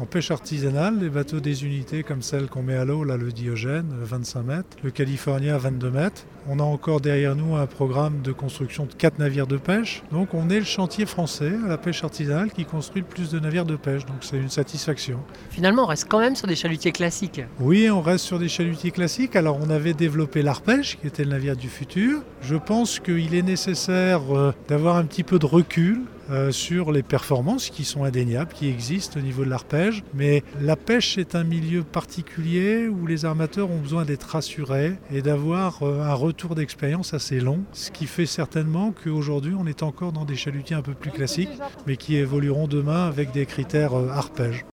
En pêche artisanale, les bateaux des unités comme celle qu'on met à l'eau, là, le Diogène, 25 mètres, le California, 22 mètres. On a encore derrière nous un programme de construction de 4 navires de pêche. Donc on est le chantier français à la pêche artisanale qui construit le plus de navires de pêche. Donc c'est une satisfaction. Finalement, on reste quand même sur des chalutiers classiques. Oui, on reste sur des chalutiers classiques. Alors on avait développé l'Arpège, qui était le navire du futur. Je pense qu'il est nécessaire d'avoir un petit peu de recul sur les performances qui sont indéniables, qui existent au niveau de l'arpège. Mais la pêche est un milieu particulier où les armateurs ont besoin d'être rassurés et d'avoir un retour d'expérience assez long. Ce qui fait certainement qu'aujourd'hui, on est encore dans des chalutiers un peu plus classiques, mais qui évolueront demain avec des critères arpège.